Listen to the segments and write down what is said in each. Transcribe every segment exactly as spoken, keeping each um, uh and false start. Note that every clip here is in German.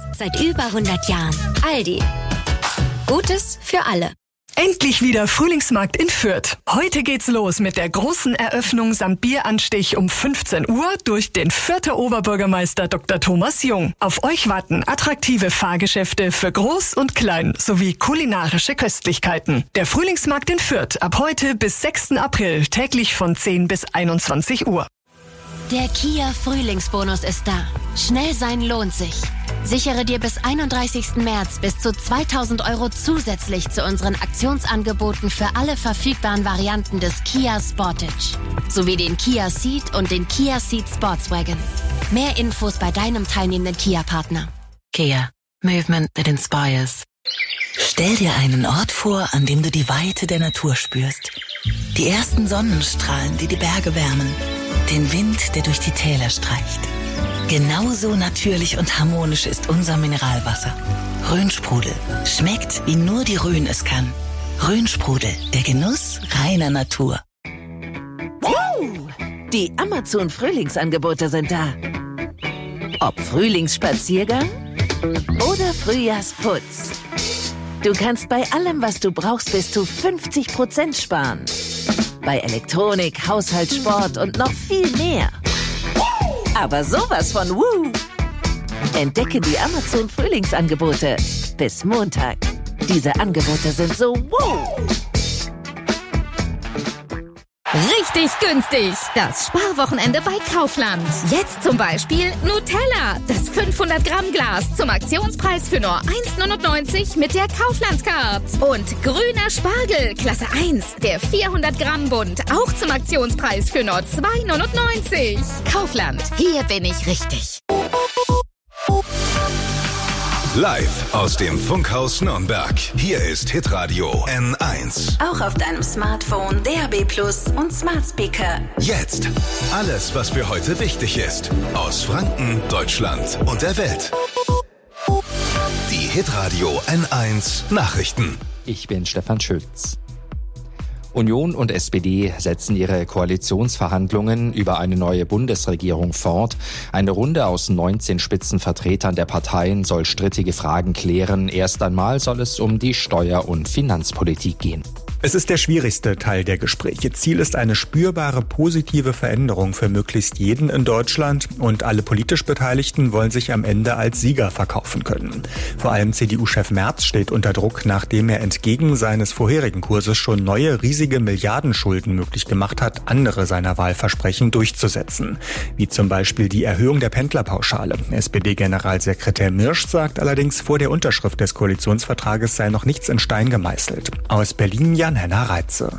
Seit über hundert Jahren. Aldi. Gutes für alle. Endlich wieder Frühlingsmarkt in Fürth. Heute geht's los mit der großen Eröffnung samt Bieranstich um fünfzehn Uhr durch den Fürther Oberbürgermeister Doktor Thomas Jung. Auf euch warten attraktive Fahrgeschäfte für Groß und Klein sowie kulinarische Köstlichkeiten. Der Frühlingsmarkt in Fürth ab heute bis sechsten April täglich von zehn bis einundzwanzig Uhr. Der Kia Frühlingsbonus ist da. Schnell sein lohnt sich. Sichere dir bis einunddreißigsten März bis zu zweitausend Euro zusätzlich zu unseren Aktionsangeboten für alle verfügbaren Varianten des Kia Sportage. Sowie den Kia Ceed und den Kia Ceed Sportswagon. Mehr Infos bei deinem teilnehmenden Kia-Partner. Kia. Movement that inspires. Stell dir einen Ort vor, an dem du die Weite der Natur spürst. Die ersten Sonnenstrahlen, die die Berge wärmen. Den Wind, der durch die Täler streicht. Genauso natürlich und harmonisch ist unser Mineralwasser. Rhönsprudel. Schmeckt, wie nur die Rhön es kann. Rhönsprudel, der Genuss reiner Natur. Die Amazon-Frühlingsangebote sind da. Ob Frühlingsspaziergang oder Frühjahrsputz. Du kannst bei allem, was du brauchst, bis zu fünfzig Prozent sparen. Bei Elektronik, Haushalt, Sport und noch viel mehr. Aber sowas von Woo! Entdecke die Amazon-Frühlingsangebote bis Montag. Diese Angebote sind so Woo! Richtig günstig. Das Sparwochenende bei Kaufland. Jetzt zum Beispiel Nutella, das fünfhundert Gramm Glas zum Aktionspreis für nur eins neunundneunzig mit der Kaufland-Card. Und grüner Spargel, Klasse eins, der vierhundert Gramm Bund, auch zum Aktionspreis für nur zwei neunundneunzig. Kaufland, hier bin ich richtig. Live aus dem Funkhaus Nürnberg. Hier ist Hitradio N eins. Auch auf deinem Smartphone, D A B Plus und Smart Speaker. Jetzt alles, was für heute wichtig ist. Aus Franken, Deutschland und der Welt. Die Hitradio N eins Nachrichten. Ich bin Stefan Schütz. Union und S P D setzen ihre Koalitionsverhandlungen über eine neue Bundesregierung fort. Eine Runde aus neunzehn Spitzenvertretern der Parteien soll strittige Fragen klären. Erst einmal soll es um die Steuer- und Finanzpolitik gehen. Es ist der schwierigste Teil der Gespräche. Ziel ist eine spürbare positive Veränderung für möglichst jeden in Deutschland und alle politisch Beteiligten wollen sich am Ende als Sieger verkaufen können. Vor allem C D U-Chef Merz steht unter Druck, nachdem er entgegen seines vorherigen Kurses schon neue riesige Milliardenschulden möglich gemacht hat, andere seiner Wahlversprechen durchzusetzen. Wie zum Beispiel die Erhöhung der Pendlerpauschale. S P D-Generalsekretär Mirsch sagt allerdings, vor der Unterschrift des Koalitionsvertrages sei noch nichts in Stein gemeißelt. Aus Berlin Jan Henner Reitze.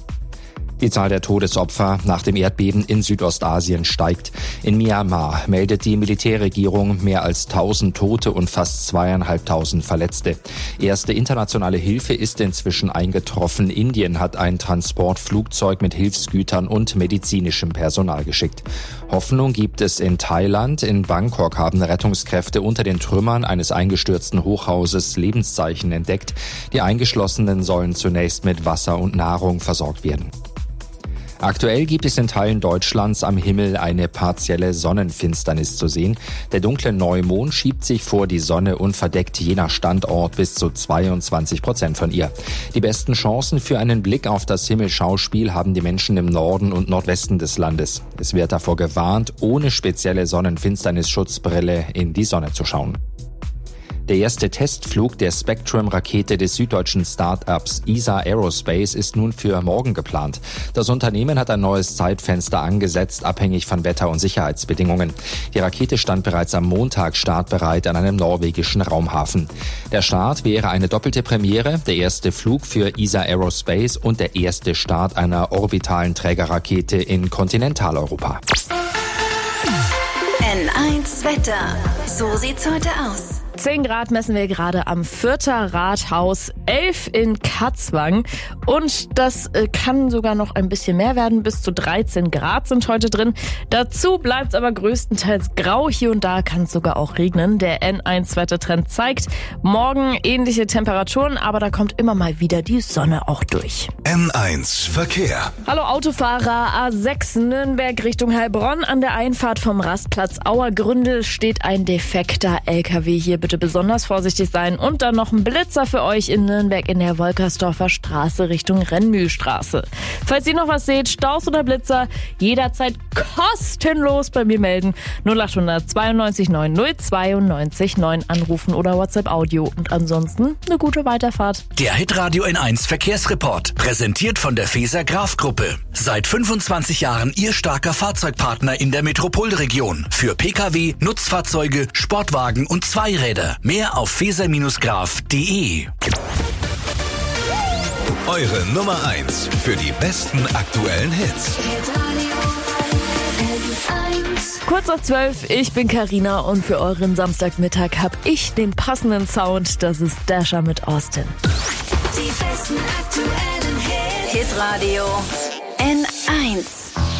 Die Zahl der Todesopfer nach dem Erdbeben in Südostasien steigt. In Myanmar meldet die Militärregierung mehr als tausend Tote und fast zweieinhalbtausend Verletzte. Erste internationale Hilfe ist inzwischen eingetroffen. Indien hat ein Transportflugzeug mit Hilfsgütern und medizinischem Personal geschickt. Hoffnung gibt es in Thailand. In Bangkok haben Rettungskräfte unter den Trümmern eines eingestürzten Hochhauses Lebenszeichen entdeckt. Die Eingeschlossenen sollen zunächst mit Wasser und Nahrung versorgt werden. Aktuell gibt es in Teilen Deutschlands am Himmel eine partielle Sonnenfinsternis zu sehen. Der dunkle Neumond schiebt sich vor die Sonne und verdeckt je nach Standort bis zu zweiundzwanzig Prozent von ihr. Die besten Chancen für einen Blick auf das Himmelschauspiel haben die Menschen im Norden und Nordwesten des Landes. Es wird davor gewarnt, ohne spezielle Sonnenfinsternisschutzbrille in die Sonne zu schauen. Der erste Testflug der Spectrum-Rakete des süddeutschen Start-ups E S A Aerospace ist nun für morgen geplant. Das Unternehmen hat ein neues Zeitfenster angesetzt, abhängig von Wetter- und Sicherheitsbedingungen. Die Rakete stand bereits am Montag startbereit an einem norwegischen Raumhafen. Der Start wäre eine doppelte Premiere, der erste Flug für E S A Aerospace und der erste Start einer orbitalen Trägerrakete in Kontinentaleuropa. N eins Wetter. So sieht's heute aus. zehn Grad messen wir gerade am Fürther Rathaus, elf in Katzwang und das äh, kann sogar noch ein bisschen mehr werden, bis zu dreizehn Grad sind heute drin. Dazu bleibt es aber größtenteils grau, hier und da kann es sogar auch regnen. Der N eins Wettertrend zeigt morgen ähnliche Temperaturen, aber da kommt immer mal wieder die Sonne auch durch. N eins Verkehr. Hallo Autofahrer, A sechs Nürnberg Richtung Heilbronn. An der Einfahrt vom Rastplatz Auergründel steht ein defekter L K W. Hier bitte bitte besonders vorsichtig sein. Und dann noch ein Blitzer für euch in Nürnberg in der Wolkersdorfer Straße Richtung Rennmühlstraße. Falls ihr noch was seht, Staus oder Blitzer, jederzeit kostenlos bei mir melden. null acht hundert zweiundneunzig neun null zweiundneunzig neun anrufen oder WhatsApp Audio. Und ansonsten eine gute Weiterfahrt. Der Hitradio N eins Verkehrsreport, präsentiert von der Feser Graf Gruppe. Seit fünfundzwanzig Jahren Ihr starker Fahrzeugpartner in der Metropolregion. Für Pkw, Nutzfahrzeuge, Sportwagen und Zweiräder. Mehr auf feser Graf punkt de. Eure Nummer eins für die besten aktuellen Hits. Kurz nach zwölf, ich bin Carina und für euren Samstagmittag hab ich den passenden Sound. Das ist Dasher mit Austin. Die besten aktuellen Hits. Hitradio N eins.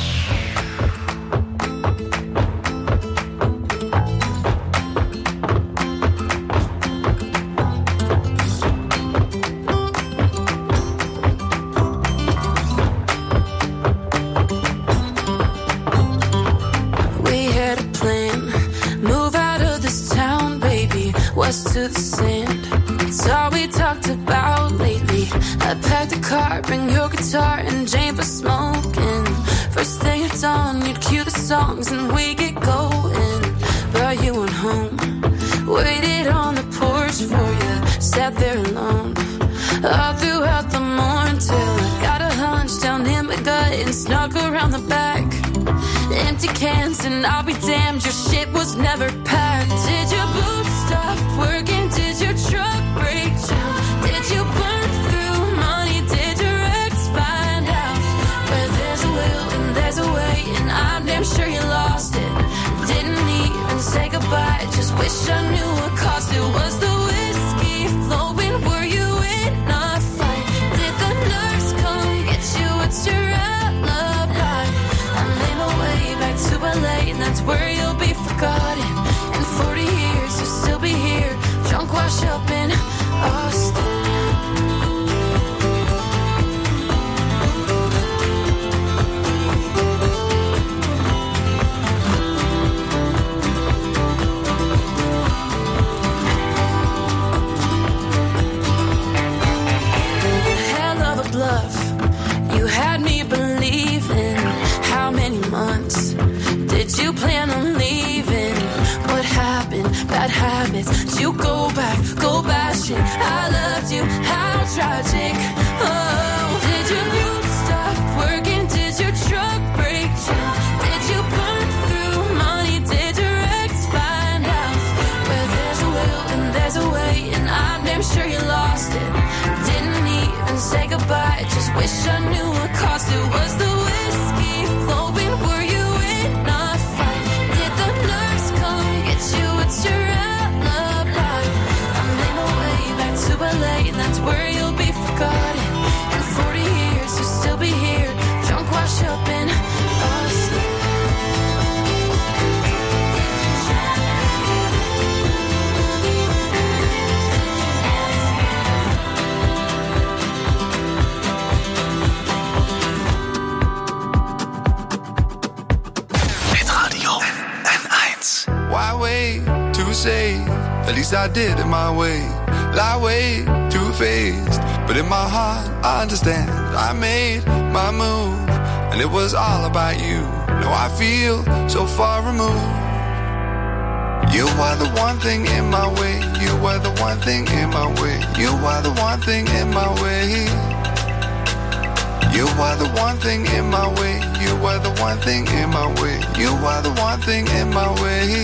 West to the sand, it's all we talked about lately. I packed a car, bring your guitar and Jane for smoking. First thing at dawn, you'd cue the songs and we get going. But you went home, waited on the porch for you, sat there alone all throughout the morning till I got a hunch down in my gut and snuck around the back. Empty cans and I'll be damned, your shit was never packed. Did your boots stop working? Did your truck break down? Did you burn through money? Did your ex find out? Where there's a will and there's a way, and I'm damn sure you lost it. Didn't even say goodbye, just wish I knew what cost it. Was the whiskey flowing? Were you in a fight? Did the nurse come get you? What's your alibi? I made my way back to L A, and that's where you'll be forgotten. In forty years, you'll still be here, drunk, washed up in Austin. Hell of a bluff, you had me believing. How many months did you plan on leaving? What happened? Bad habits. Did you go back, go bashing? I loved you, how tragic. Oh, did your boots stop working? Did your truck break down? Did you burn through money? Did your ex find out? Where there's a will and there's a way, and I'm damn sure you lost it. Didn't even say goodbye, just wish I knew what cost it. Was the whiskey flowing? Were you in a fight? Did the nurse come get you? What's your alibi? I made my way back to L A, and that's where you'll be forgotten. In forty years, you'll still be here, drunk, washed up in Austin. Why wait to say, at least I did it my way. Lie way too faced, but in my heart I understand. I made my move, and it was all about you. Now I feel so far removed. You are the one thing in my way. You are the one thing in my way. You are the one thing in my way. You are the one thing in my way. You are the one thing in my way. You are the one thing in my way.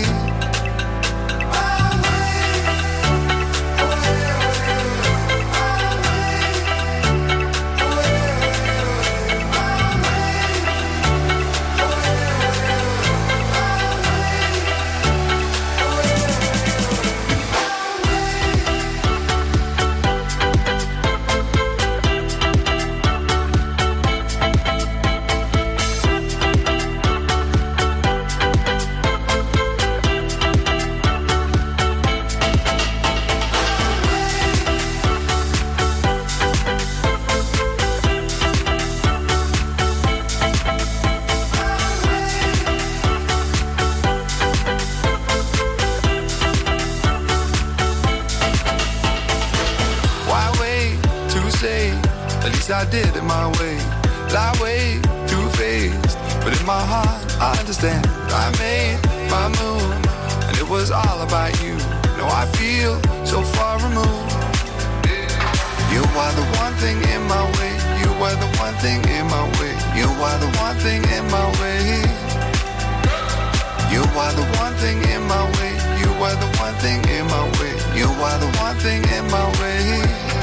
least I did it my way. Lie way too faced, but in my heart I understand. I made my move, and it was all about you. No, I feel so far removed. You are the one thing in my way. You are the one thing in my way. You are the one thing in my way. You are the one thing in my way. You are the one thing in my way. You are the one thing in my way.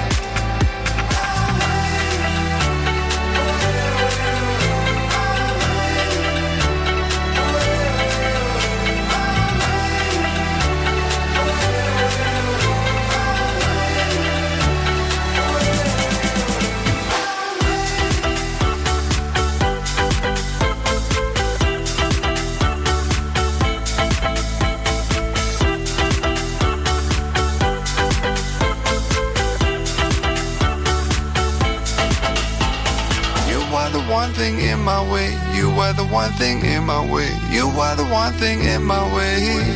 One thing in my way, you are the one thing in my way. You are the one thing in my way.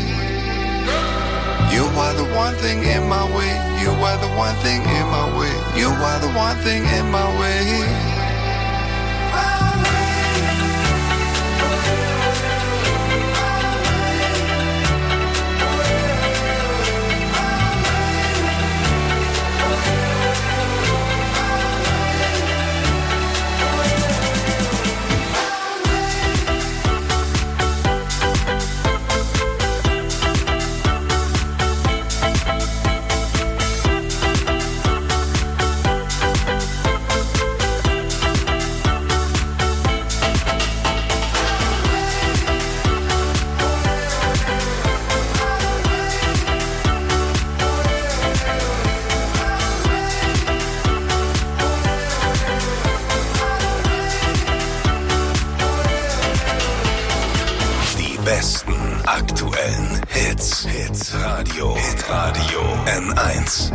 You are the one thing in my way. You are the one thing in my way. You are the one thing in my way. Aktuellen Hits. Hits Radio. Hit Radio N eins.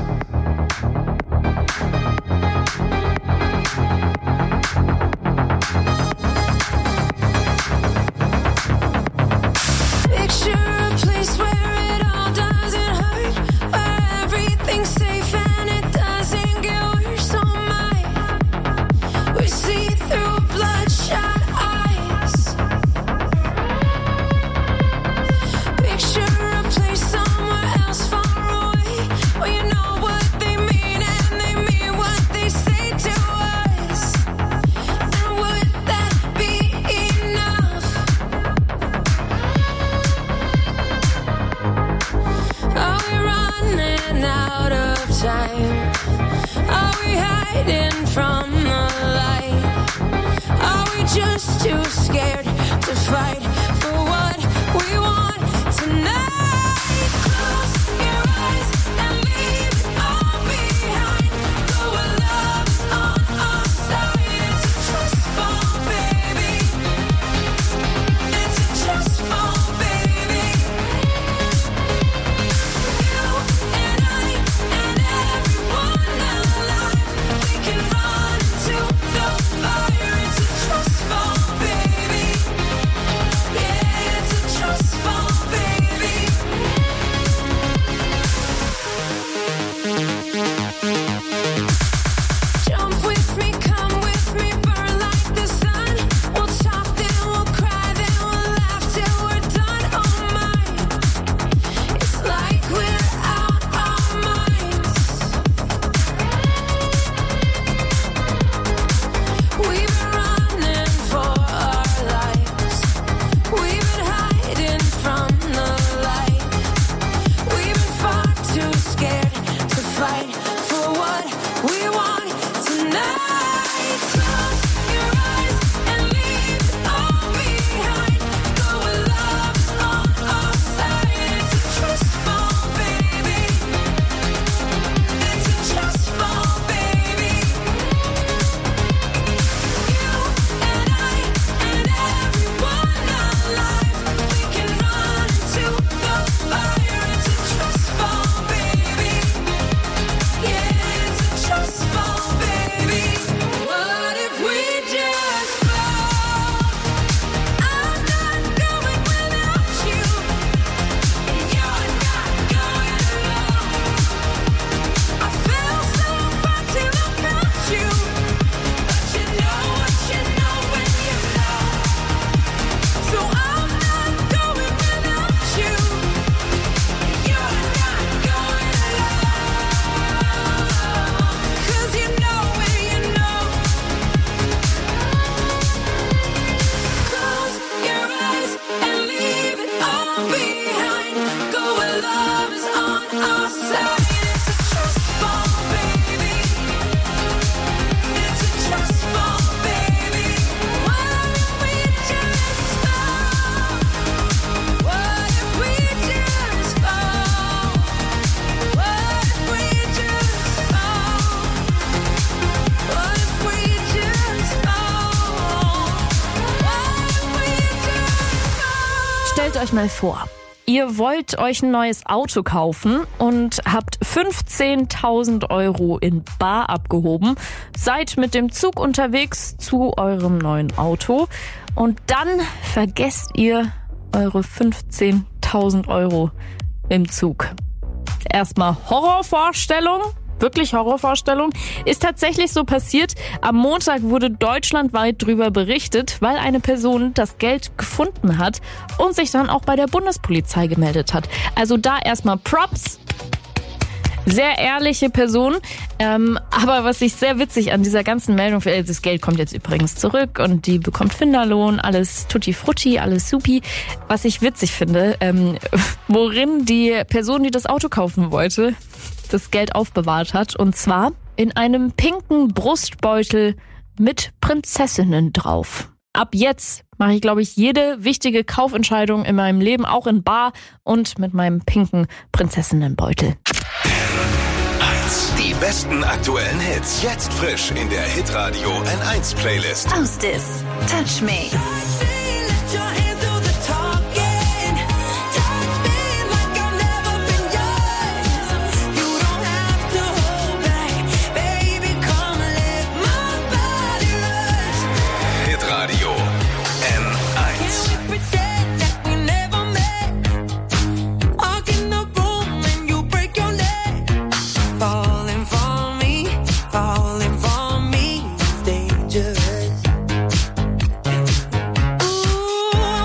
Fire into trust fall, baby. Stellt euch mal vor, ihr wollt euch ein neues Auto kaufen und habt fünfzehntausend Euro in bar abgehoben, seid mit dem Zug unterwegs zu eurem neuen Auto und dann vergesst ihr eure fünfzehntausend Euro im Zug. Erstmal Horrorvorstellung. Wirklich Horrorvorstellung. Ist tatsächlich so passiert. Am Montag wurde deutschlandweit drüber berichtet, weil eine Person das Geld gefunden hat und sich dann auch bei der Bundespolizei gemeldet hat. Also da erstmal Props. Sehr ehrliche Person. Ähm, aber was ich sehr witzig an dieser ganzen Meldung, das Geld kommt jetzt übrigens zurück und die bekommt Finderlohn, alles tutti frutti, alles supi. Was ich witzig finde, ähm, worin die Person, die das Auto kaufen wollte, das Geld aufbewahrt hat. Und zwar in einem pinken Brustbeutel mit Prinzessinnen drauf. Ab jetzt mache ich, glaube ich, jede wichtige Kaufentscheidung in meinem Leben auch in bar und mit meinem pinken Prinzessinnenbeutel. Die besten aktuellen Hits. Jetzt frisch in der Hitradio N eins Playlist. Aus Dis, Touch Me. Hitradio N eins. Ooh,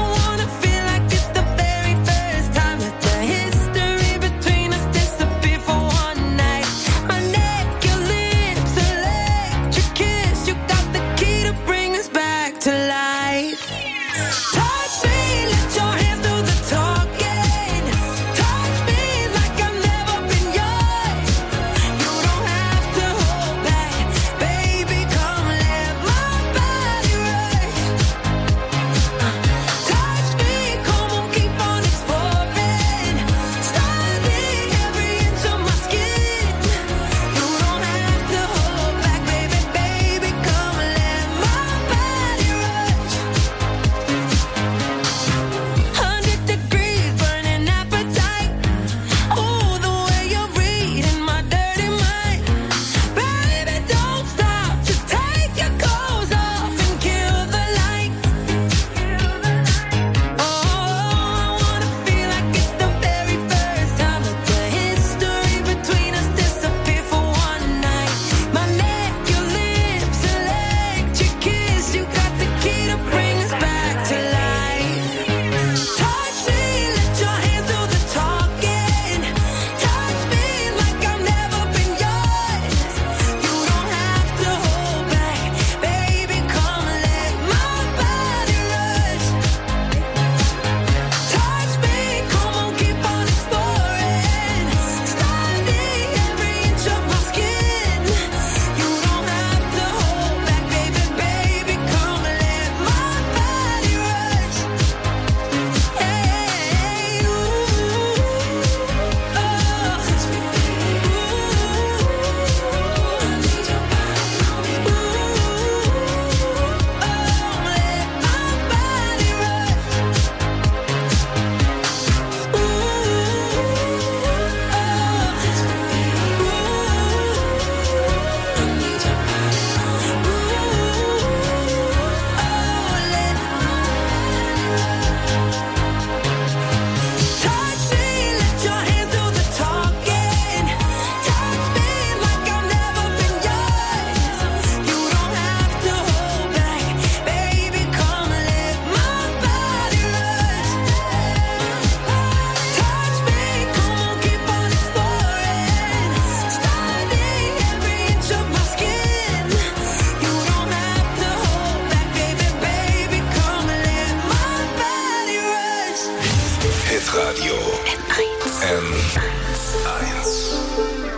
eins.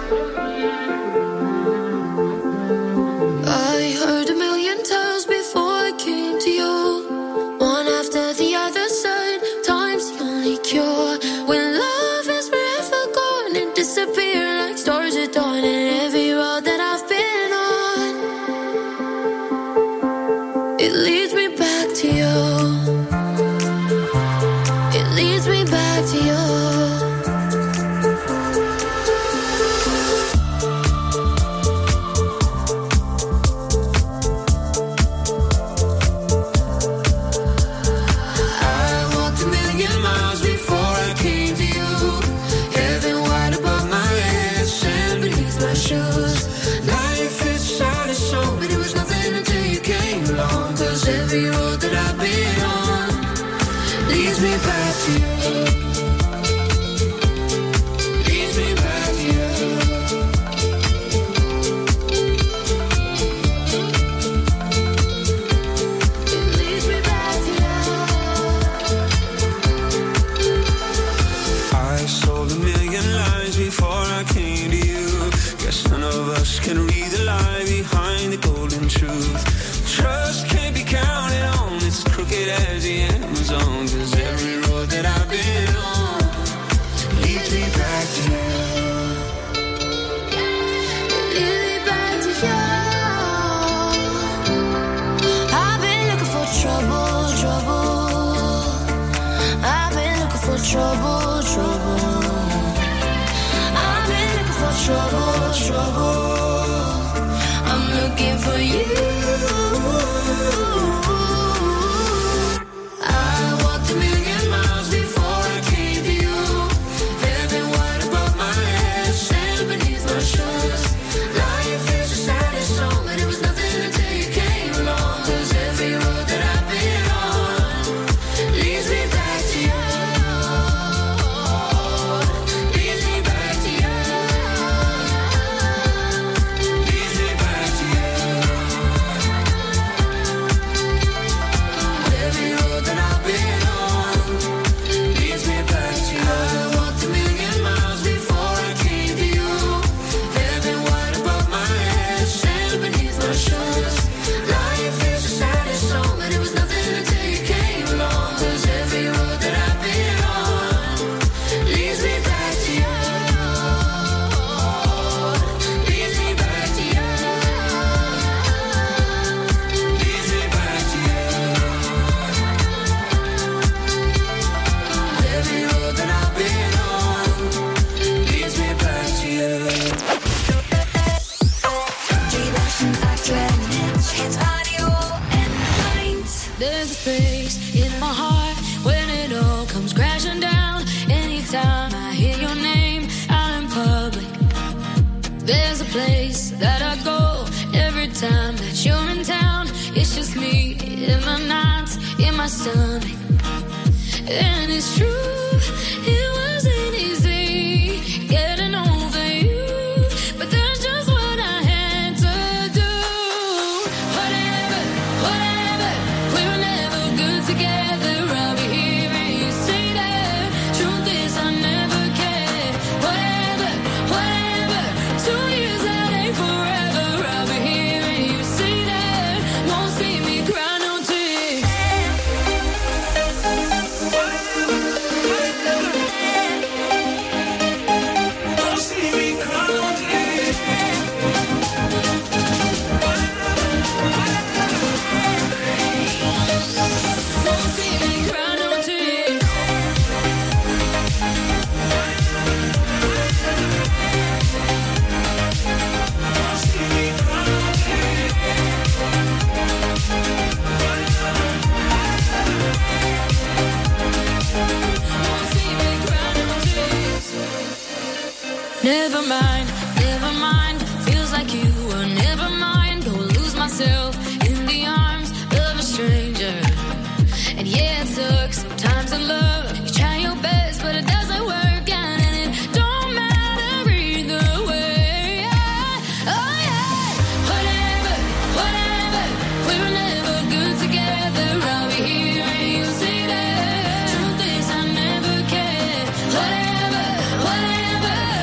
I heard a million times before I came to you. One after the other said, time's the only cure. When love is forever gone and disappear like stars at dawn. And every road that I've been on, it leads me back to you. It leads me back to you. Every road that I've been on leads me back to you. Leads me back to you. It leads me back to you. I sold a million lies before I came to you. Guess none of us can read the lie behind the golden truth. Trust can't be counted on, it's as crooked as the Amazon. Cause every road that I've been on leads me back to you. Leads me back to you. I've been looking for trouble, trouble. I've been looking for trouble, trouble. I've been looking for trouble, trouble. I'm looking for you. I walked a million miles before I came to you. Heaven wide above my head, sand beneath my shoes. Life is the saddest song, but it was nothing until you came along. Cause every road that I've been on leads me back to you. Leads me back to you. Leads me back to you. Every road that I've been on leads me back to you. I walked a million miles before I came to you. Heaven wide above my head, sand beneath my shoes. Life is the saddest song, but it was nothing until you came along. Cause every road that I've been on leads me back to you. Leads me back to you. Leads me back to you. Every road that I've been on leads me back to you. Die Wochen aktuellen Hits, Hitradio N eins. There's a space in my heart when it all comes crashing down. Anytime I hear your name out in public, there's a place that I go every time that you're in town. It's just me in my nights, in my stomach. And it's true, it wasn't easy getting over you, but that's just what I had to do. Whatever, whatever, we were never good together. I'll be hearing you say that. Truth is I never cared. Whatever, whatever, two years that ain't forever. I'll be hearing you say that. Won't see me cry no tears. Never mind, never mind. Feels like you were never mine. Go lose myself in the arms of a stranger. And yeah, it took some time to love. You try your best, but it doesn't work out, and it don't matter either way. Oh yeah, whatever, whatever. We were never good together. I'll be hearing you say that. Truth is I never cared. Whatever, whatever.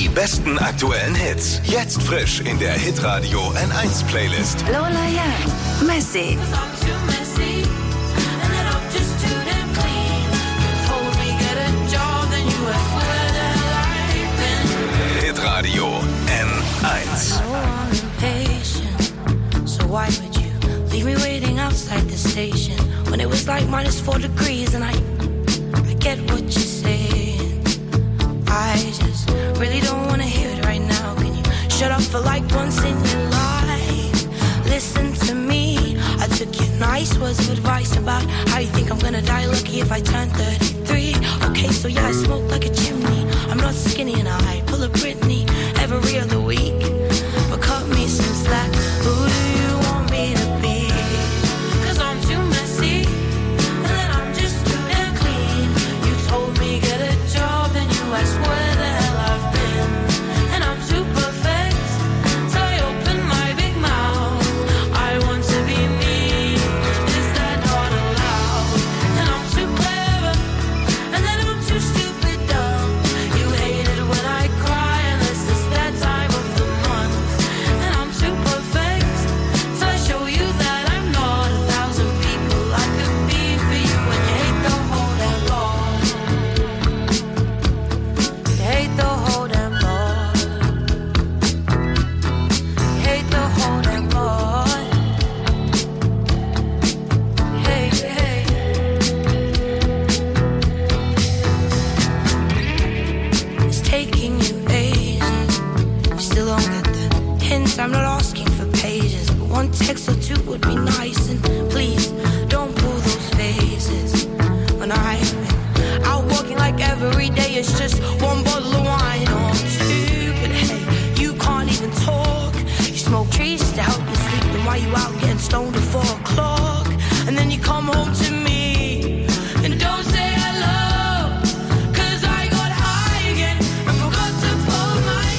Die besten aktuellen Hits. Jetzt frisch in der Hitradio N eins Playlist. Lola Young, Messy. Hitradio N eins. So why would you leave me waiting outside the station when it was like minus four degrees and I, I get what you're saying. I just really don't want to hear it right now. Can you shut up for like once in your life? Listen to me. I took your nice words of advice about how you think I'm gonna die lucky if I turn thirty-three. Okay, so yeah, I smoke like a chimney. I'm not skinny and I pull a Britney every other week. But cut me some slack. Who do you want me to be? Cause I'm too messy and then I'm just too damn clean. You told me get a job and you asked where the hell I've been. And I'm too perfect till I open my big mouth. I want to be me. Is that not allowed? And I'm too clever and then I'm too stupid dumb. You hate it when I cry unless it's that time of the month. And I'm too perfect till I show you that I'm not a thousand people I could be for you. And you hate the whole damn lot. You hate the whole damn lot. You hate the whole damn lot. Hey, hey. It's taking you ages. You still don't get the hint. I'm not asking for pages, but one text or two would be nice. And please don't pull those faces when I've been out walking like every day. It's just one bottle of wine or two. But hey, you can't even talk. You smoke trees just to help you sleep. Then why you out getting stoned at four o'clock? And then you come home to me and don't say hello. Cause I got high again and forgot to fold my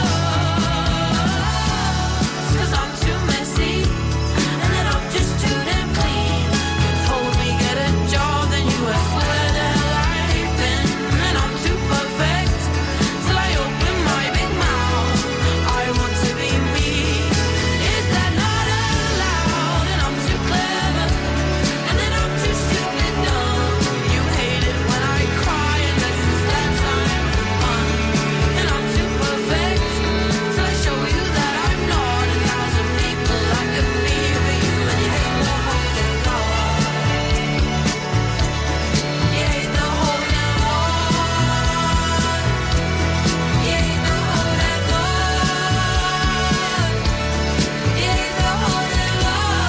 clothes. Cause I'm too messy and then I'm just too damn clean. You told me get a job, then you asked where the hell I've been. And I'm too perfect till I open my big mouth. I want to be me. Is that not allowed? And I'm too clever and then I'm too stupid dumb. You hate it when I cry unless it's that time of the month. And I'm too perfect till I show you that I'm not a thousand people I could be for you. And you hate the whole damn lot. You hate the whole damn lot. You hate the whole damn lot. You hate the whole damn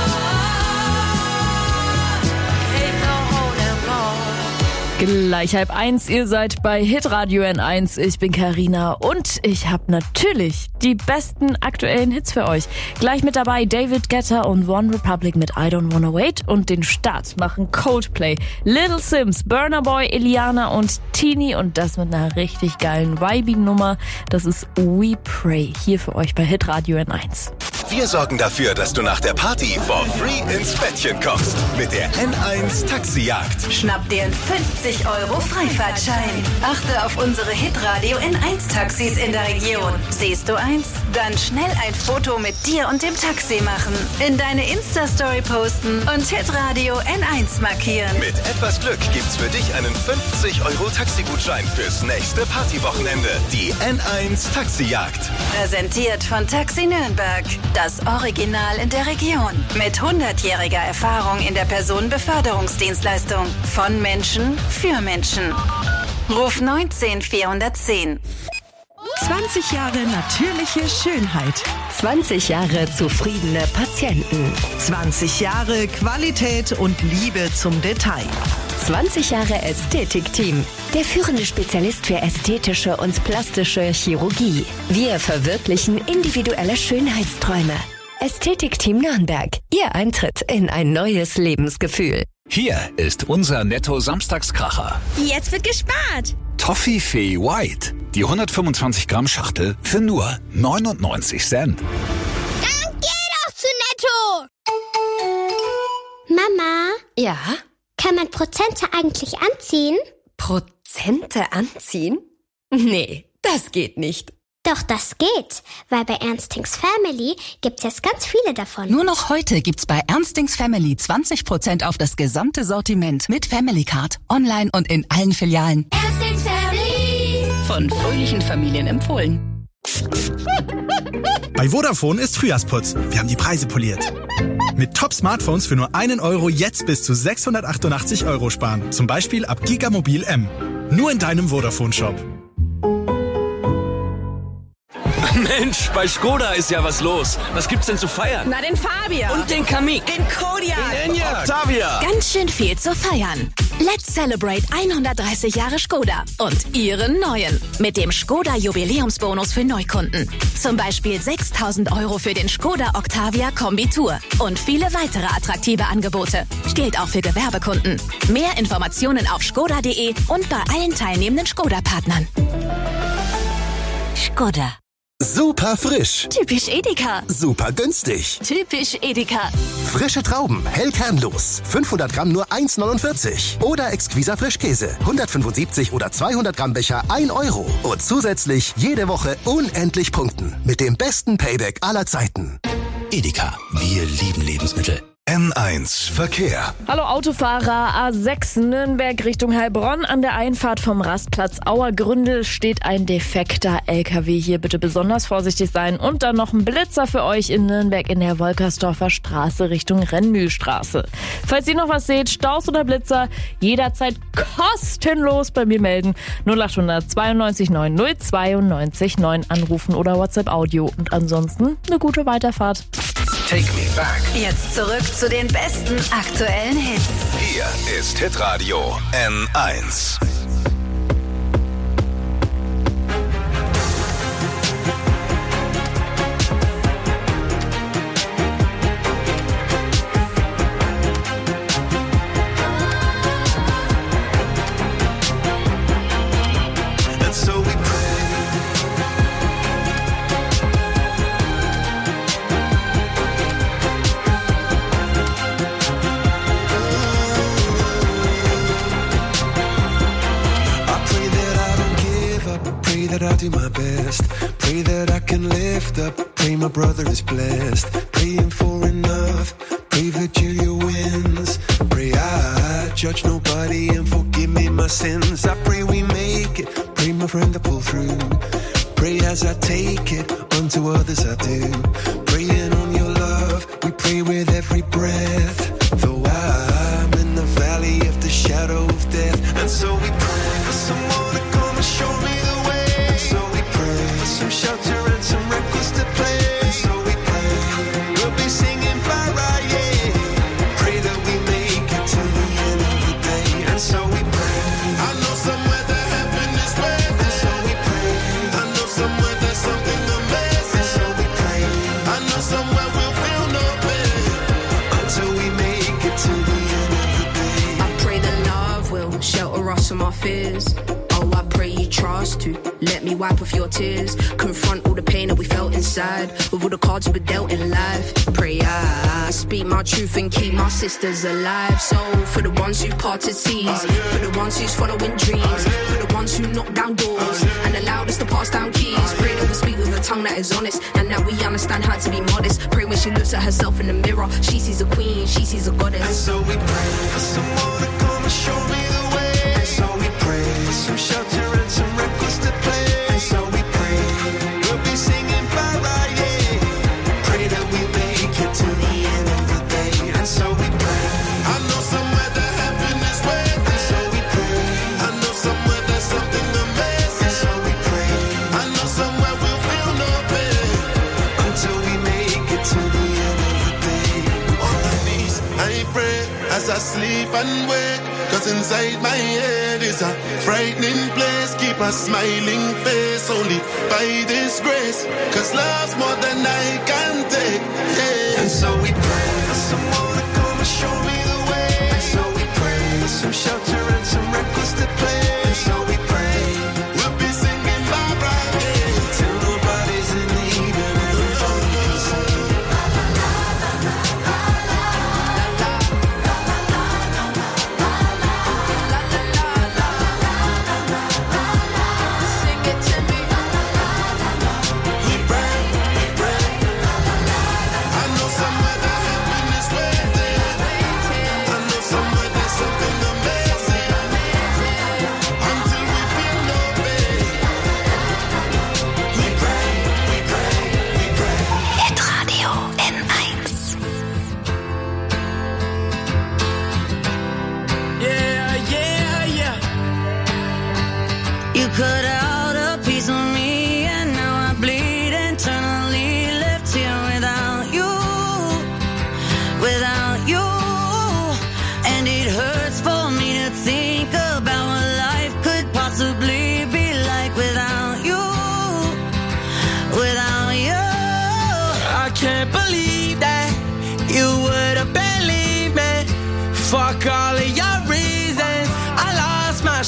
lot. You hate the whole damn lot. Gleich halb eins, ihr seid bei Hitradio N eins. Ich bin Carina und ich habe natürlich die besten aktuellen Hits für euch. Gleich mit dabei David Guetta und One Republic mit I Don't Wanna Wait und den Start machen Coldplay, Little Sims, Burna Boy, Eliana und Teenie und das mit einer richtig geilen Vibey-Nummer. Das ist We Pray hier für euch bei Hitradio N eins. Wir sorgen dafür, dass du nach der Party for free ins Bettchen kommst. Mit der N eins Taxijagd. Schnapp dir einen fünfzig Euro Freifahrtschein. Achte auf unsere Hitradio N eins Taxis in der Region. Siehst du eins? Dann schnell ein Foto mit dir und dem Taxi machen. In deine Insta-Story posten und Hitradio N eins markieren. Mit etwas Glück gibt's für dich einen fünfzig Euro Taxigutschein fürs nächste Partywochenende. Die N eins Taxijagd. Präsentiert von Taxi Nürnberg. Das Original in der Region. Mit hundertjähriger Erfahrung in der Personenbeförderungsdienstleistung. Von Menschen für Menschen. Ruf neunzehn vierhundertzehn. zwanzig Jahre natürliche Schönheit. zwanzig Jahre zufriedene Patienten. zwanzig Jahre Qualität und Liebe zum Detail. zwanzig Jahre Ästhetikteam. Der führende Spezialist für ästhetische und plastische Chirurgie. Wir verwirklichen individuelle Schönheitsträume. Ästhetikteam Nürnberg. Ihr Eintritt in ein neues Lebensgefühl. Hier ist unser Netto-Samstagskracher. Jetzt wird gespart. Toffifee White. Die hundertfünfundzwanzig Gramm Schachtel für nur neunundneunzig Cent. Dann geh doch zu Netto. Mama? Ja? Kann man Prozente eigentlich anziehen? Prozente anziehen? Nee, das geht nicht. Doch das geht, weil bei Ernstings Family gibt's jetzt ganz viele davon. Nur noch heute gibt's bei Ernstings Family zwanzig Prozent auf das gesamte Sortiment mit Family Card. Online und in allen Filialen. Ernstings Family. Von fröhlichen Familien empfohlen. Bei Vodafone ist Frühjahrsputz. Wir haben die Preise poliert. Mit Top-Smartphones für nur einen Euro jetzt bis zu sechshundertachtundachtzig Euro sparen. Zum Beispiel ab Gigamobil M. Nur in deinem Vodafone-Shop. Mensch, bei Skoda ist ja was los. Was gibt's denn zu feiern? Na, den Fabia. Und den Kamiq. Den Kodiaq. Den Enyaq. Octavia. Ganz schön viel zu feiern. Let's celebrate hundertdreißig Jahre Skoda und Ihren neuen. Mit dem Skoda Jubiläumsbonus für Neukunden. Zum Beispiel sechstausend Euro für den Skoda Octavia Kombi Tour. Und viele weitere attraktive Angebote. Gilt auch für Gewerbekunden. Mehr Informationen auf skoda punkt de und bei allen teilnehmenden Skoda-Partnern. Skoda. Super frisch. Typisch Edeka. Super günstig. Typisch Edeka. Frische Trauben, hell kernlos. fünfhundert Gramm nur eins neunundvierzig. Oder exquiser Frischkäse. hundertfünfundsiebzig oder zweihundert Gramm Becher ein Euro. Und zusätzlich jede Woche unendlich punkten. Mit dem besten Payback aller Zeiten. Edeka. Wir lieben Lebensmittel. N eins Verkehr. Hallo Autofahrer, A sechs Nürnberg Richtung Heilbronn. An der Einfahrt vom Rastplatz Auergründel steht ein defekter L K W. Hier bitte besonders vorsichtig sein. Und dann noch ein Blitzer für euch in Nürnberg in der Wolkersdorfer Straße Richtung Rennmühlstraße. Falls ihr noch was seht, Staus oder Blitzer, jederzeit kostenlos bei mir melden. null acht hundert zweiundneunzig neun null zweiundneunzig neun anrufen oder WhatsApp Audio. Und ansonsten eine gute Weiterfahrt. Take me back. Jetzt zurück zu den besten aktuellen Hits. Hier ist Hitradio N eins. I'll do my best. Pray that I can lift up. Pray my brother is blessed. Praying for enough. Pray Virgilia wins. Pray I judge nobody and forgive me my sins. I pray we make it. Pray my friend to pull through. Pray as I take it. Unto others I do. Praying on your love. We pray with every breath. Though I'm in the valley of the shadow of death. And so we pray for someone to come and show me the way. Some shelter and some records to play. So we pray, we'll be singing bye bye, yeah. Pray that we make it to the end of the day. And so we pray. I know somewhere that heaven is waiting. And so we pray. I know somewhere there's something amazing. And so we pray. I know somewhere we'll feel no pain until we make it to the end of the day. I pray that love will shelter us from our fears. Oh, I pray you trust to let me wipe off your tears. Confront all the pain that we felt inside with all the cards we were dealt in life. Pray I speak my truth and keep my sisters alive. So for the ones who parted seas, for the ones who's following dreams, for the ones who knock down doors and allowed us to pass down keys. Pray that we speak with a tongue that is honest and that we understand how to be modest. Pray when she looks at herself in the mirror, she sees a queen, she sees a goddess. And so we pray for someone to come and show me the way. And so we pray for some shelter and some records to play. And so we pray we'll be singing bye bye, yeah. Pray that we make it to the end of the day. And so we pray. I know somewhere that heaven is waiting. And so we pray. I know somewhere there's something amazing. And so we pray. I know somewhere we'll feel no pain until we make it to the end of the day. On my knees, I pray as I sleep and wake. Cause inside my head is a frightening place. Keep a smiling face only by this grace. Cause love's more than I can take, yeah. And so we pray for someone to come and show me the way. And so we pray for some shelter and some records to play. And so we pray we'll be singing bye bye, yeah. Till nobody's in need and everybody can sing. Sing it to me.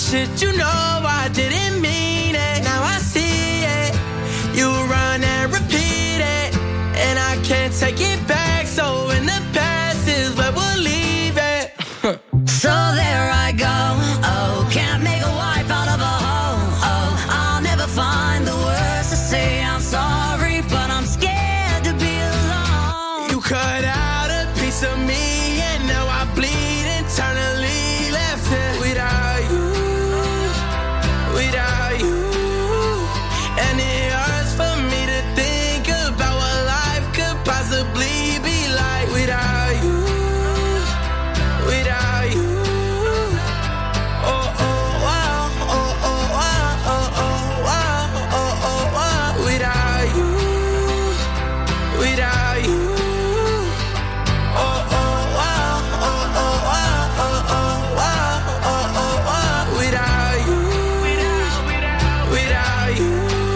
shit, you know I didn't mean it. Now I see it. You run and repeat it, and I can't take it back. So in the past is where we'll leave it. So there I go. Oh, can't make a wife out of a hoe. Oh, I'll never find the words to say I'm sorry, but I'm scared to be alone. You cut out a piece of me, and now I bleed internally. Left it without you, without you. And it hurts for me to think about what life could possibly be like without you, without you. Oh, oh, wow, oh, oh, wow, oh, oh, wow, oh, oh, wow. Without you, without you. Oh, oh, wow, oh, oh, wow, oh, oh, wow, oh, oh, wow. Without you, without you.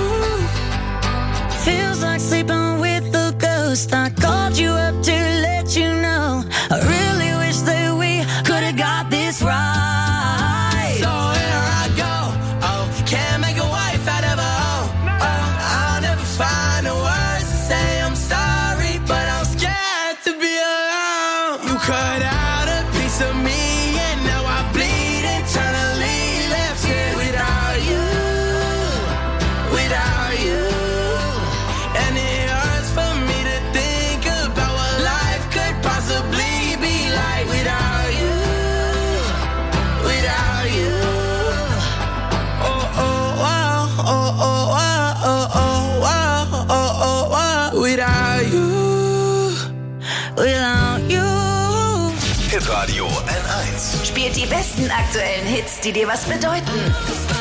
Feels like sleeping with a ghost. I called you up to let you know I really wish that we could have got this right. So here I go. Oh, can't make a wife out of a hoe. Oh, I'll never find the words to say I'm sorry, but I'm scared to be alone. You cut out a piece of me, and now I bleed internally. Left here without you, without you. And it hurts for me to think about what life could possibly be like without you, without you. Oh, oh, wow, oh, oh, wow, oh, oh, wow, oh, oh, wow. Without you, without you. Hitradio N eins. Spielt die besten aktuellen Hits, die dir was bedeuten.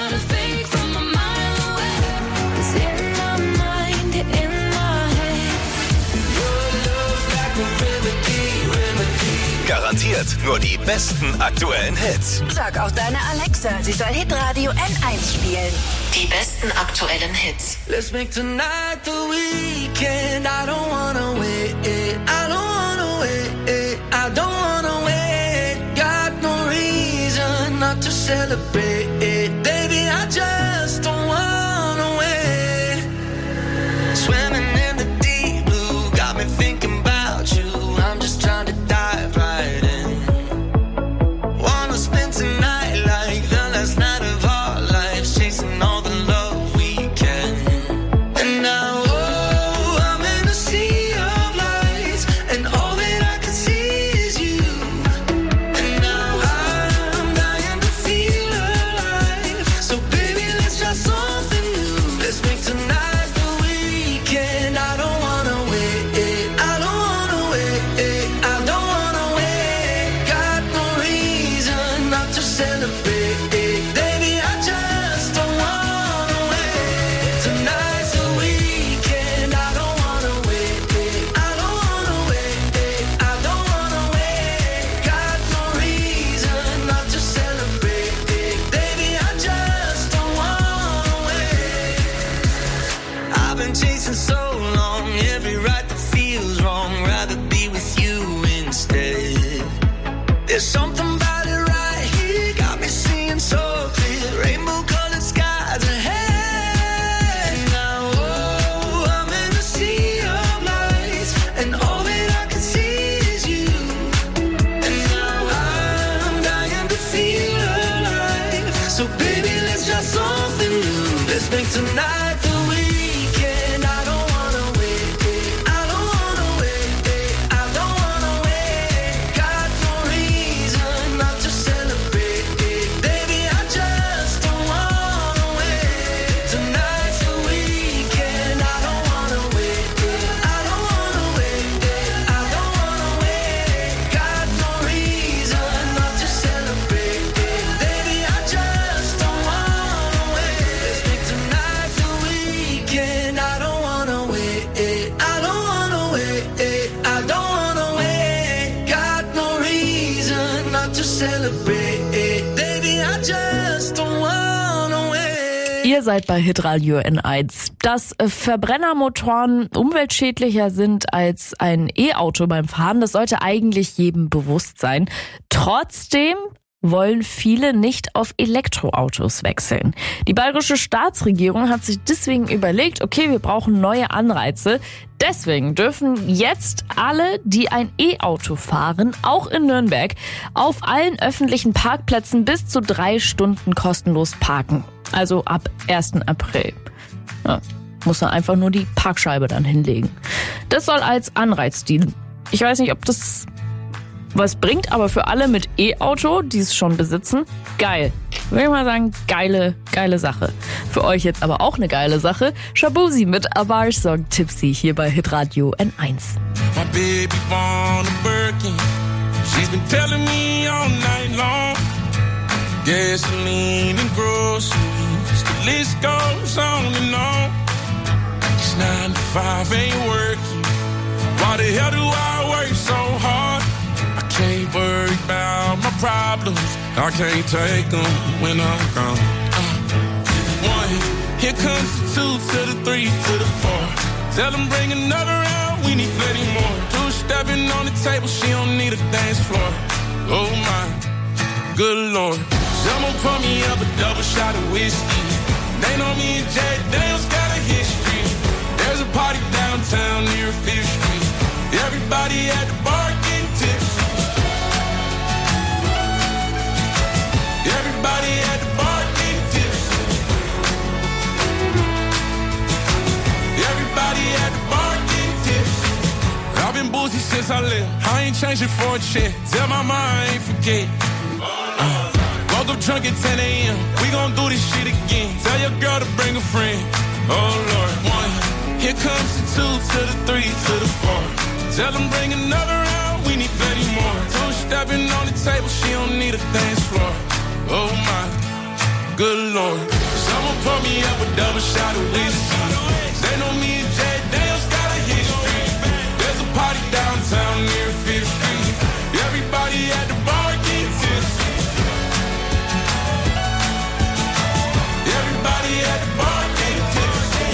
Garantiert nur die besten aktuellen Hits. Sag auch deine Alexa, sie soll Hitradio N eins spielen. Die besten aktuellen Hits. Let's make tonight the weekend. I don't wanna wait. I don't wanna wait. I don't wanna wait. Got no reason not to celebrate. Baby, I just don't wanna wait. Swimming in the deep blue got me thinking about you. I'm just trying to dive right in. Wanna spend tonight like the last night of our lives, chasing all the love we can. And now, oh, I'm in a sea of lights, and all that I can see is you. And now I'm dying to feel alive. So baby, let's try something new. Let's make tonight the weekend. I don't wanna wait. I don't wanna wait. I don't wanna wait. Got no reason not to celebrate. Baby, I just don't wanna wait. Tonight's the weekend. I don't wanna wait. I don't wanna wait. I don't wanna wait. Got no reason not to celebrate. Baby, I just don't wanna wait. I've been chasing so long, every right that feels wrong. Rather be with you instead. There's something about it right here, got me seeing so clear. Rainbow colored skies ahead. Now, oh, I'm in a sea of lights, and all that I can see is you. And now I'm dying to feel alive. So baby, let's try something new. Let's make tonight the weekend. I don't wanna wait. I don't wanna wait. I don't wanna wait. Got no reason not to celebrate. Baby, I just don't wanna wait. Tonight's the weekend. I don't wanna wait. I don't wanna wait. I don't wanna wait. Got no reason not to celebrate. Baby, I just don't wanna wait. Let's make tonight the weekend. I don't wanna wait. I don't wanna wait. I don't wanna wait. Got no reason not to celebrate. Baby, I just don't wanna wait. Ihr seid bei Hitradio N eins. Dass Verbrennermotoren umweltschädlicher sind als ein E-Auto beim Fahren, das sollte eigentlich jedem bewusst sein. Trotzdem wollen viele nicht auf Elektroautos wechseln. Die bayerische Staatsregierung hat sich deswegen überlegt, okay, wir brauchen neue Anreize. Deswegen dürfen jetzt alle, die ein E-Auto fahren, auch in Nürnberg, auf allen öffentlichen Parkplätzen bis zu drei Stunden kostenlos parken. Also ab ersten April. Ja, muss man einfach nur die Parkscheibe dann hinlegen. Das soll als Anreiz dienen. Ich weiß nicht, ob das was bringt, aber für alle mit E-Auto, die es schon besitzen, geil. Würde ich mal sagen, geile, geile Sache. Für euch jetzt aber auch eine geile Sache. Shabuzi mit Avar Song Tipsy hier bei Hitradio N eins. My baby born a Birkin. She's been telling me all night long. Gasoline and groceries. The list goes on and on. It's nine to five ain't working. Why the hell do I work so hard? I can't worry about my problems. I can't take them when I'm gone. Uh, one, here comes the two to the three to the four. Tell them bring another round, we need plenty more. Two stepping on the table, she don't need a dance floor. Oh my, good Lord. Someone pour me up a double shot of whiskey. They know me and Jay Daniels got a history. There's a party downtown near Fifth Street. Everybody at the bar getting tipsy. Everybody at the bar getting tipsy. Everybody at the bar getting tipsy. I've been boozy since I left. I ain't changing for a check. Tell my mom I ain't forget. Uh, woke up drunk at ten a.m. We gon' do this shit again. Tell your girl to bring a friend. Oh Lord, one. Here comes the two to the three to the four. Tell them bring another round, we need plenty more. Two stepping on the table, she don't need a dance floor. Oh my, good Lord. Someone pour me up a double shot of whiskey. They know me and Jay Daniels got a history. There's a party downtown near Fifth Street. Everybody at the bar getting tipsy. Everybody at the bar getting tipsy.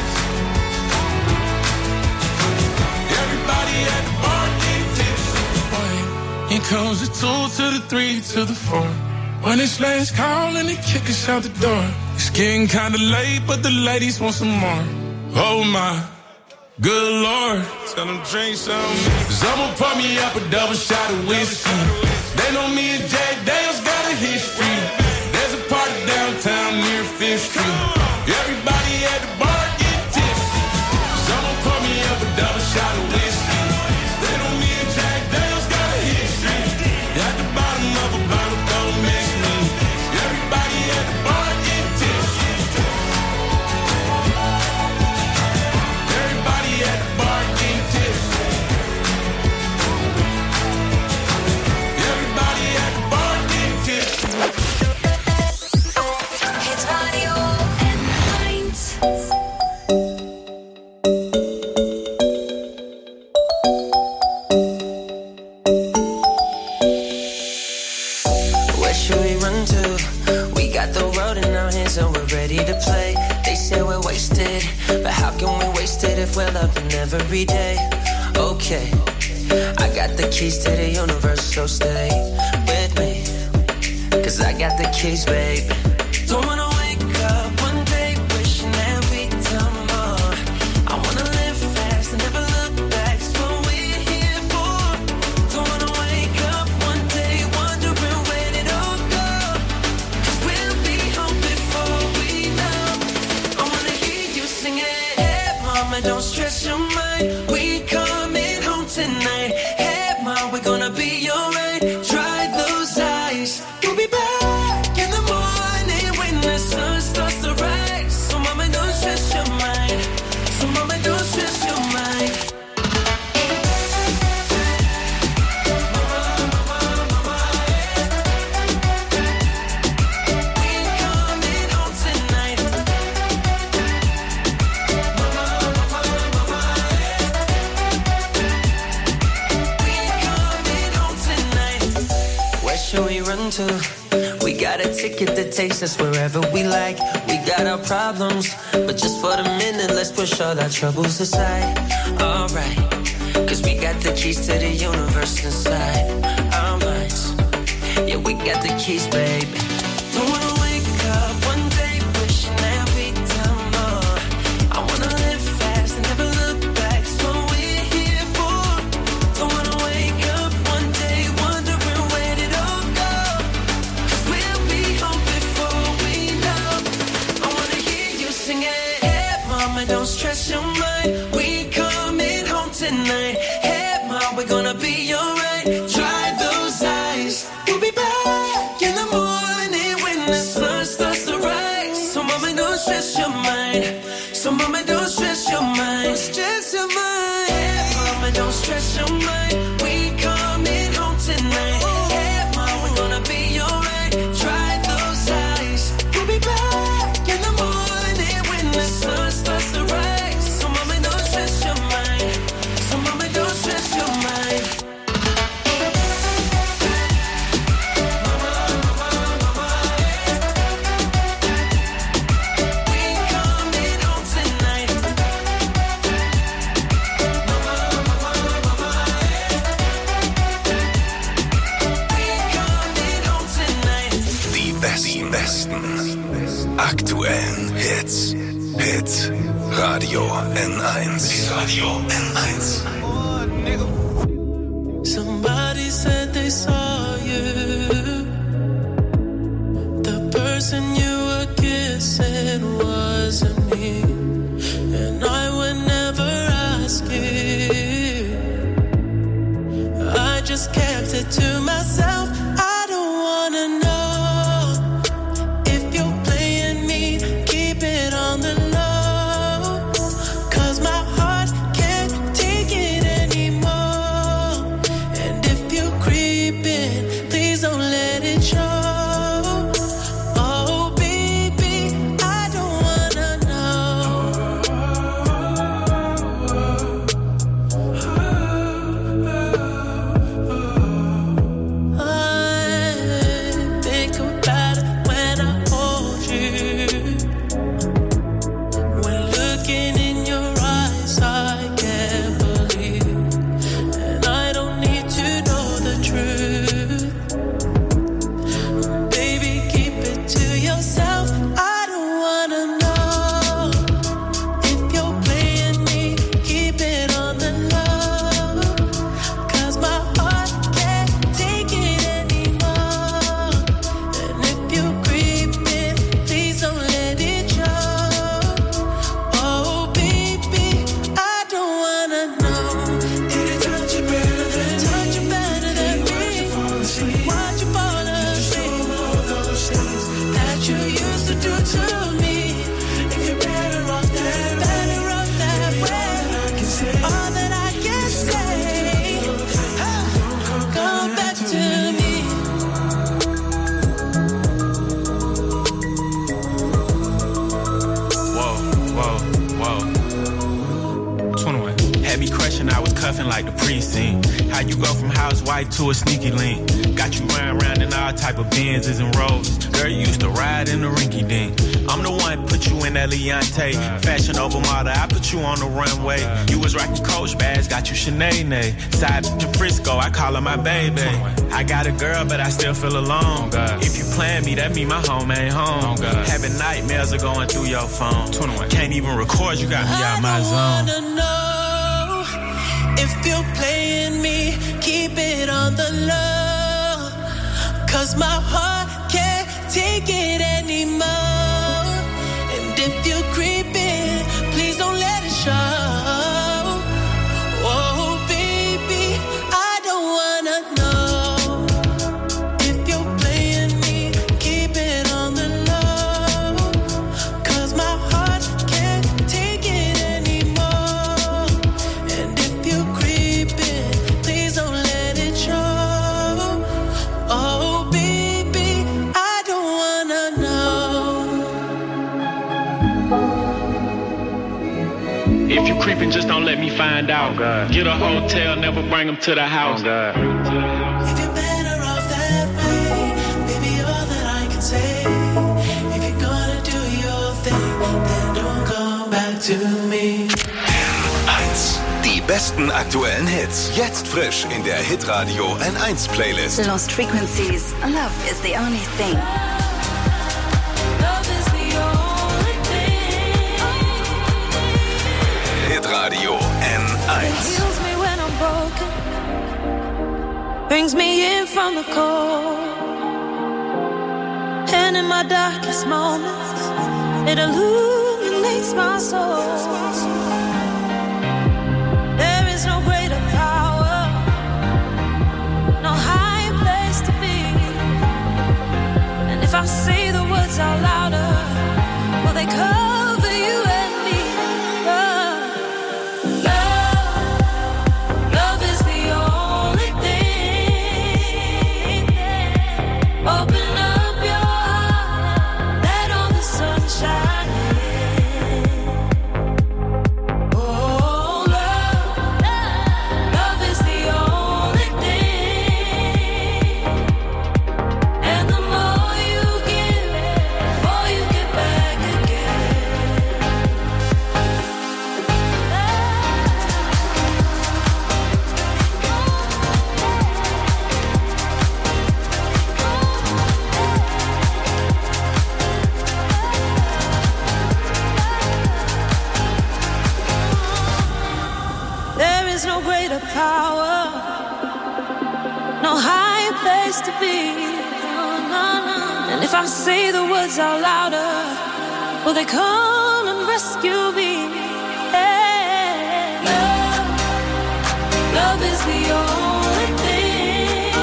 Everybody at the bar getting tipsy. Here comes the two to the three to the four. When it's last call and they kick us out the door. It's getting kinda late, but the ladies want some more. Oh my, good Lord. Tell them drink some. Someone pour me up a double shot of whiskey. They know me and Jay Daniels got a history. There's a party downtown near Fifth Street. Everybody at the bar getting tipsy. Someone pour me up a double shot of whiskey. They know me and Jay Daniels got a history. At the bottom of a bottle, don't miss me. Everybody at the bar getting tipsy. Everybody at the bar getting tipsy. Everybody at the bar getting tipsy. Hitradio N eins. Where should we run to? We got the road in our hands and we're ready to play. They say we're wasted, but how can we waste it if we're loving every day? Okay, I got the keys to the universe, so stay with me. Cause I got the keys, babe. Don't wanna wake up one day wishing that we'd done more. I wanna live fast and never look back. It's what we're here for. Don't wanna wake up one day wondering where it all go. Cause we'll be home before we know. I wanna hear you sing it. Hey mama, don't stress your mind. We coming home tonight. Hey mom, we're gonna be alright. Dry those eyes. We'll be back in the morning when the sun starts to rise. So mama, don't stress your mind. So mama, don't stress your mind. Where should we run to? We got a ticket that takes us wherever we like. We got our problems, but just for the minute, let's push all our troubles aside. Alright, cause we got the keys to the universe inside our minds. Yeah, we got the keys, baby. Don't wanna wake up one day wishing that we'd done more. I wanna live fast and never look back. It's what we're here for. Don't wanna wake up one day wondering where did it all go. 'Cause we'll be home before we know. I wanna hear you sing it. Hey, mama, don't stress your mind. We coming home tonight. Hey, mom, we're gonna be alright. Dry those eyes. We'll be back in the morning when the sun starts to rise. So mama, don't stress your mind. So mama, don't stress your mind. Stress your mind. Hey, mama, don't stress your mind. We coming home tonight. Hey, mom, we're gonna be alright. Dry those eyes. We'll be back in the morning when the sun starts to rise. So mama, don't stress your mind. So mama, don't stress your mind. Aktuellen Hits. Hit Radio N eins. Hit Radio N eins. Somebody said they saw you. The person you were kissing wasn't me. And I would never ask you. I just kept it to myself. I don't wanna know. Like the precinct. How you go from housewife to a sneaky link. Got you running around in all type of Benzes and Rolls. Girl, you used to ride in the rinky dink. I'm the one put you in that Leontay. Fashion over model, I put you on the runway. You was rocking Coach bags, got you Sinead. Side in Frisco, I call her my baby. I got a girl, but I still feel alone. If you plan me, that mean my home ain't home. Having nightmares are going through your phone. Can't even record, you got me out my zone. If you're playing me, keep it on the low. 'Cause my heart can't take it anymore. And if you're creeping, please don't let it show. Oh, baby, I don't wanna know. If you're playing me, keep it on the low. 'Cause my heart can't take it anymore. And if you're creeping, please don't let it show. Oh, baby, I don't wanna know. If you creeping, just don't let me find out. Oh, get a hotel, never bring them to the house. Oh, if you're better off that way, baby, all that I can say. If you're gonna do your thing, then don't come back to me. N eins, die besten aktuellen Hits. Jetzt frisch in der Hitradio N eins Playlist. Lost Frequencies. Love is the only thing. Hitradio N eins. Heals me when I'm broken. Brings me in from the cold. And in my darkest moments, it illuminates my soul. There is no greater power, no higher place to be. And if I say the words out louder, will they cover you and me? Love, love, love is the only thing. Open up your heart, let all the sunshine in. Oh, love, love is the only thing. And the more you give, the more you get back again. There is no greater power, no higher place to be. And if I say the words out louder, will they come and rescue me? Hey, love, love is the only thing.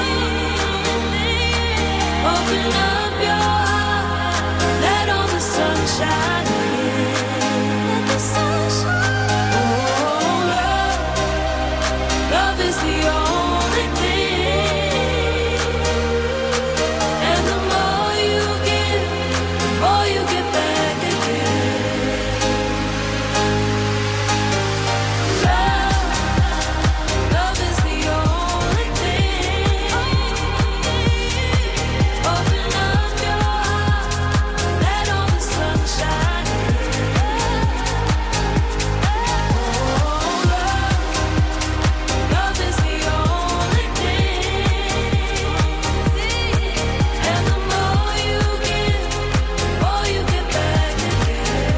Open up your heart, let all the sunshine in. Let the sunshine. Oh, love, love is the only thing. And the more you give, the more you get back again. Love, love is the only thing. Open up your heart, let all the sunshine in. Oh, love, love is the only thing. And the more you give, the more you get back again.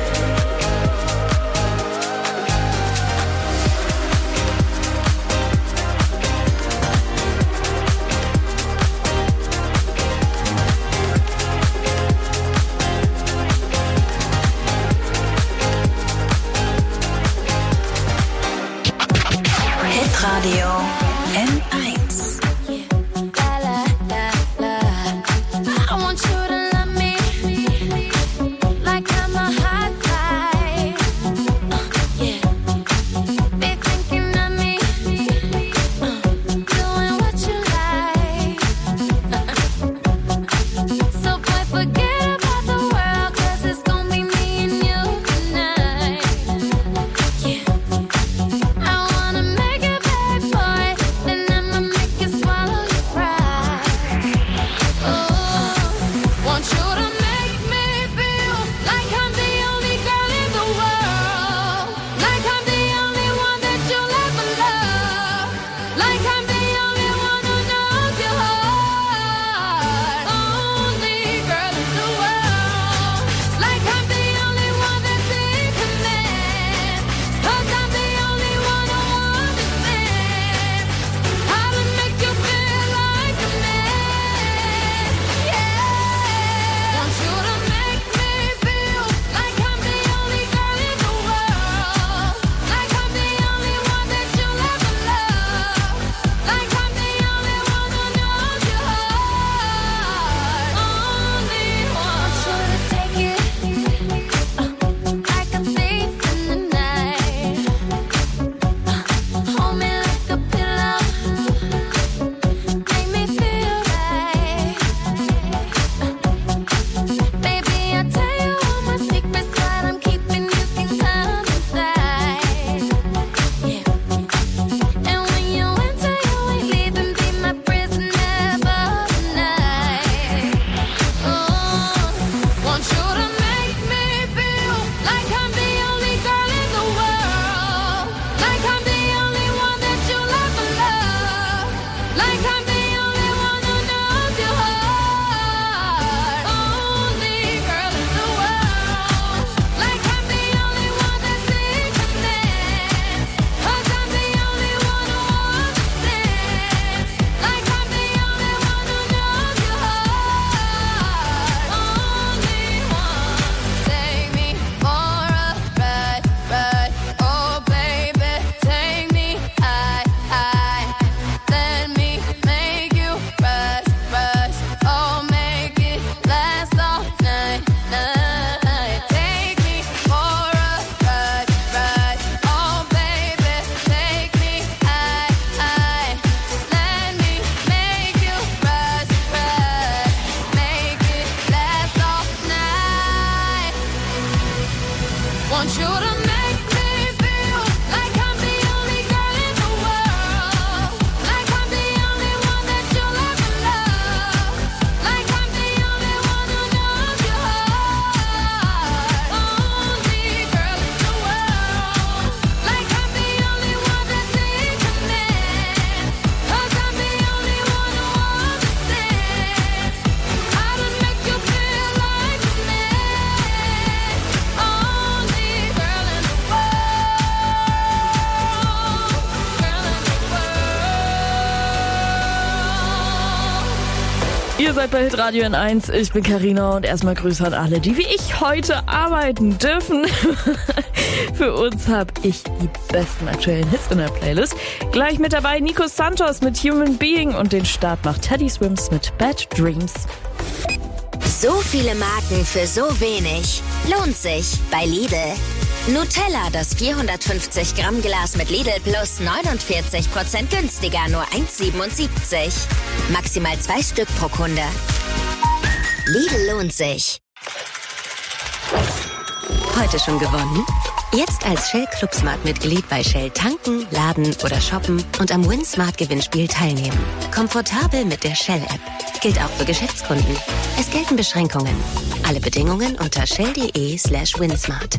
Hitradio N eins. I want you to love me like I'm a hot guy. Uh, yeah. Be thinking of me, uh, doing what you like. So boy, forget about the world, 'cause it's gonna be me and you tonight. Yeah. I wanna make it back, boy. Ihr seid bei Hitradio N eins, ich bin Carina und erstmal Grüße an alle, die wie ich heute arbeiten dürfen. Für uns habe ich die besten aktuellen Hits in der Playlist. Gleich mit dabei Nico Santos mit Human Being und den Start macht Teddy Swims mit Bad Dreams. So viele Marken für so wenig. Lohnt sich bei Lidl. Nutella, das vierhundertfünfzig Gramm Glas mit Lidl Plus neunundvierzig Prozent günstiger, nur eins siebenundsiebzig. Maximal zwei Stück pro Kunde. Lidl lohnt sich. Heute schon gewonnen? Jetzt als Shell Club Smart Mitglied bei Shell tanken, laden oder shoppen und am Win Smart Gewinnspiel teilnehmen. Komfortabel mit der Shell App. Gilt auch für Geschäftskunden. Es gelten Beschränkungen. Alle Bedingungen unter shell.de slash winsmart.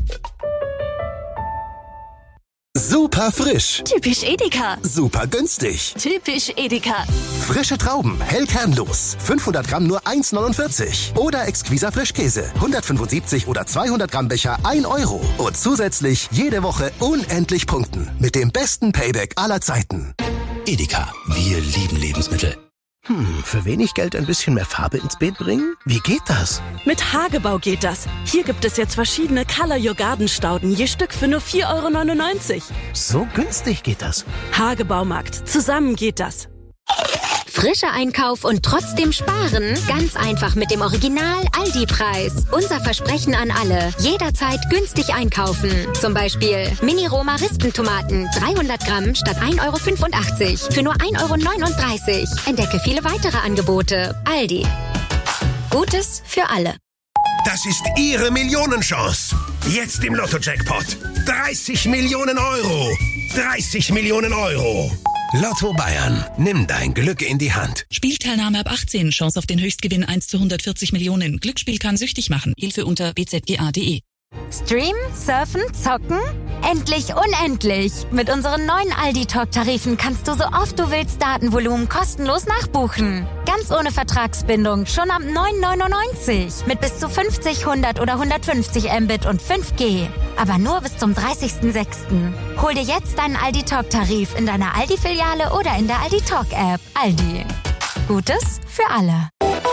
Super frisch. Typisch Edeka. Super günstig. Typisch Edeka. Frische Trauben, hellkernlos. fünfhundert Gramm nur eins neunundvierzig. Oder Exquisa Frischkäse. hundertfünfundsiebzig oder zweihundert Gramm Becher ein Euro. Und zusätzlich jede Woche unendlich punkten. Mit dem besten Payback aller Zeiten. Edeka, wir lieben Lebensmittel. Hm, für wenig Geld ein bisschen mehr Farbe ins Beet bringen? Wie geht das? Mit Hagebau geht das. Hier gibt es jetzt verschiedene Color Your Garden Stauden, je Stück für nur vier Euro neunundneunzig. So günstig geht das. Hagebaumarkt. Zusammen geht das. Frischer Einkauf und trotzdem sparen? Ganz einfach mit dem Original Aldi-Preis. Unser Versprechen an alle. Jederzeit günstig einkaufen. Zum Beispiel Mini-Roma-Rispentomaten. dreihundert Gramm statt ein Euro fünfundachtzig. Für nur ein Euro neununddreißig. Entdecke viele weitere Angebote. Aldi. Gutes für alle. Das ist Ihre Millionenchance. Jetzt im Lotto-Jackpot. dreißig Millionen Euro. dreißig Millionen Euro. Lotto Bayern. Nimm dein Glück in die Hand. Spielteilnahme ab achtzehn. Chance auf den Höchstgewinn eins zu hundertvierzig Millionen. Glücksspiel kann süchtig machen. Hilfe unter b z g a punkt d e. Streamen, surfen, zocken? Endlich unendlich! Mit unseren neuen Aldi-Talk-Tarifen kannst du so oft du willst Datenvolumen kostenlos nachbuchen. Ganz ohne Vertragsbindung, schon ab neun neunundneunzig. Mit bis zu fünfzig, hundert oder hundertfünfzig Mbit und fünf G. Aber nur bis zum dreißigsten sechsten Hol dir jetzt deinen Aldi-Talk-Tarif in deiner Aldi-Filiale oder in der Aldi-Talk-App. Aldi. Gutes für alle.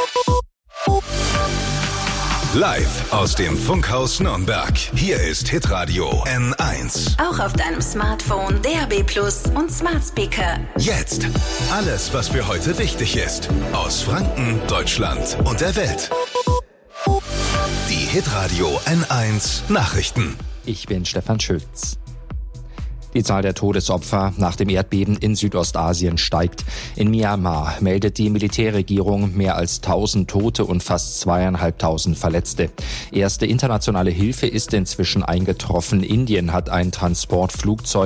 Live aus dem Funkhaus Nürnberg. Hier ist Hitradio N eins. Auch auf deinem Smartphone, D A B Plus und Smart Speaker. Jetzt alles, was für heute wichtig ist. Aus Franken, Deutschland und der Welt. Die Hitradio N eins Nachrichten. Ich bin Stefan Schütz. Die Zahl der Todesopfer nach dem Erdbeben in Südostasien steigt. In Myanmar meldet die Militärregierung mehr als tausend Tote und fast zweieinhalbtausend Verletzte. Erste internationale Hilfe ist inzwischen eingetroffen. Indien hat ein Transportflugzeug